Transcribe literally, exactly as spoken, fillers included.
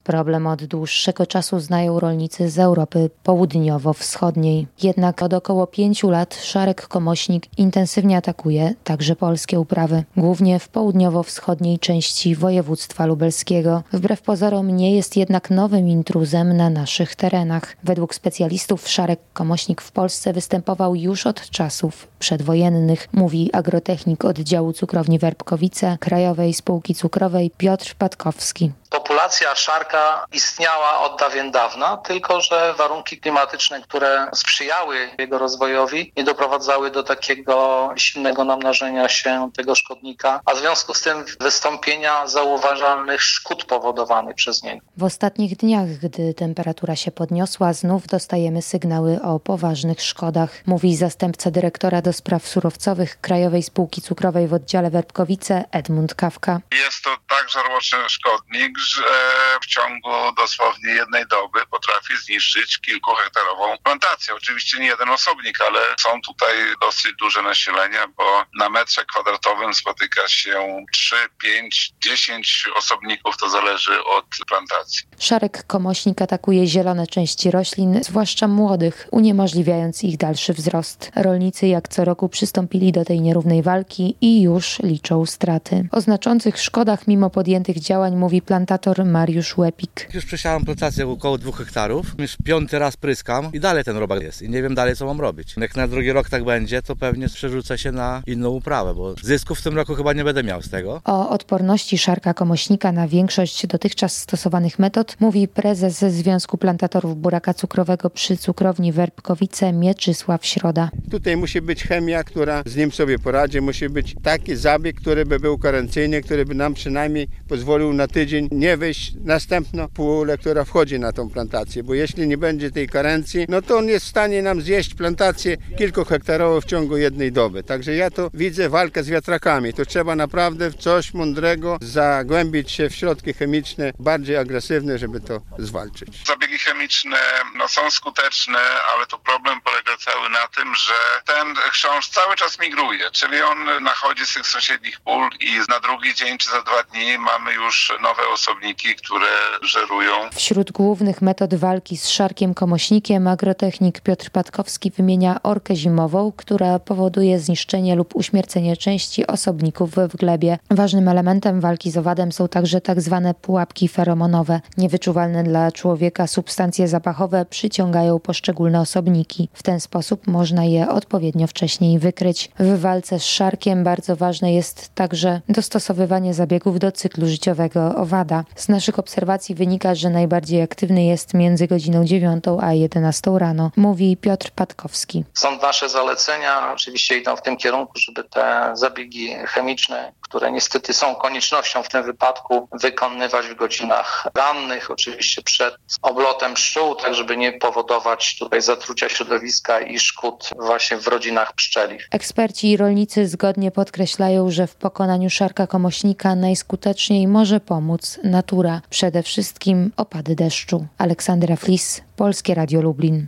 Problem od dłuższego czasu znają rolnicy z Europy Południowo-Wschodniej. Jednak od około pięciu lat szarek komośnik intensywnie atakuje także polskie uprawy, głównie w południowo-wschodniej części województwa lubelskiego. Wbrew pozorom nie jest jednak nowym intruzem na naszych terenach. Według specjalistów szarek komośnik w Polsce występował już od czasów przedwojennych, mówi agrotechnik oddziału cukrowni Werbkowice Krajowej Spółki Cukrowej Piotr Patkowski. Populacja szarka istniała od dawien dawna, tylko że warunki klimatyczne, które sprzyjały jego rozwojowi, nie doprowadzały do takiego silnego namnażenia się tego szkodnika, a w związku z tym wystąpienia zauważalnych szkód powodowanych przez niego. W ostatnich dniach, gdy temperatura się podniosła, znów dostajemy sygnały o poważnych szkodach, mówi zastępca dyrektora do spraw surowcowych Krajowej Spółki Cukrowej w oddziale Werbkowice Edmund Kawka. Jest to tak żarłoczny szkodnik, że w ciągu dosłownie jednej doby potrafi zniszczyć kilkuhektarową plantację. Oczywiście nie jeden osobnik, ale są tutaj dosyć duże nasilenia, bo na metrze kwadratowym spotyka się trzy, pięć, dziesięć osobników, to zależy od plantacji. Szarek komośnik atakuje zielone części roślin, zwłaszcza młodych, uniemożliwiając ich dalszy wzrost. Rolnicy jak co roku przystąpili do tej nierównej walki i już liczą straty. O znaczących szkodach mimo podjętych działań mówi plantator Mariusz Łepik. Już przesiałem plantację około dwóch hektarów, już piąty raz pryskam i dalej ten robak jest i nie wiem dalej co mam robić. Jak na drugi rok tak będzie, to pewnie przerzucę się na inną uprawę, bo zysków w tym roku chyba nie będę miał z tego. O odporności szarka komośnika na większość dotychczas stosowanych metod mówi prezes Związku Plantatorów Buraka Cukrowego przy cukrowni Werbkowice Mieczysław Środa. Tutaj musi być chemia, która z nim sobie poradzi, musi być taki zabieg, który by był karencyjny, który by nam przynajmniej pozwolił na tydzień nie wyjść następną pulę, która wchodzi na tą plantację, bo jeśli nie będzie tej karencji, no to on jest w stanie nam zjeść plantację kilkuhektarową w ciągu jednej doby. Także ja to widzę walkę z wiatrakami. To trzeba naprawdę w coś mądrego zagłębić się w środki chemiczne, bardziej agresywne, żeby to zwalczyć. Zabiegi chemiczne no, są skuteczne, ale to problem polega cały na tym, że ten chrząszcz cały czas migruje, czyli on nachodzi z tych sąsiednich pól i na drugi dzień czy za dwa dni mamy już nowe osobniki, które żerują. Wśród głównych metod walki z szarkiem komośnikiem agrotechnik Piotr Patkowski wymienia orkę zimową, która powoduje zniszczenie lub uśmiercenie części osobników w glebie. Ważnym elementem walki z owadem są także tak zwane pułapki feromonowe. Niewyczuwalne dla człowieka substancje zapachowe przyciągają poszczególne osobniki. W ten sposób można je odpowiednio wcześniej wykryć. W walce z szarkiem bardzo ważne jest także dostosowywanie zabiegów do cyklu życiowego owada. Z naszych obserwacji wynika, że najbardziej aktywny jest między godziną dziewiątą a jedenastą rano, mówi Piotr Patkowski. Są nasze zalecenia, oczywiście idą w tym kierunku, żeby te zabiegi chemiczne, które niestety są koniecznością w tym wypadku, wykonywać w godzinach rannych, oczywiście przed oblotem pszczół, tak żeby nie powodować tutaj zatrucia środowiska i szkód właśnie w rodzinach pszczelich. Eksperci i rolnicy zgodnie podkreślają, że w pokonaniu szarka komośnika najskuteczniej może pomóc natura, przede wszystkim opady deszczu. Aleksandra Flis, Polskie Radio Lublin.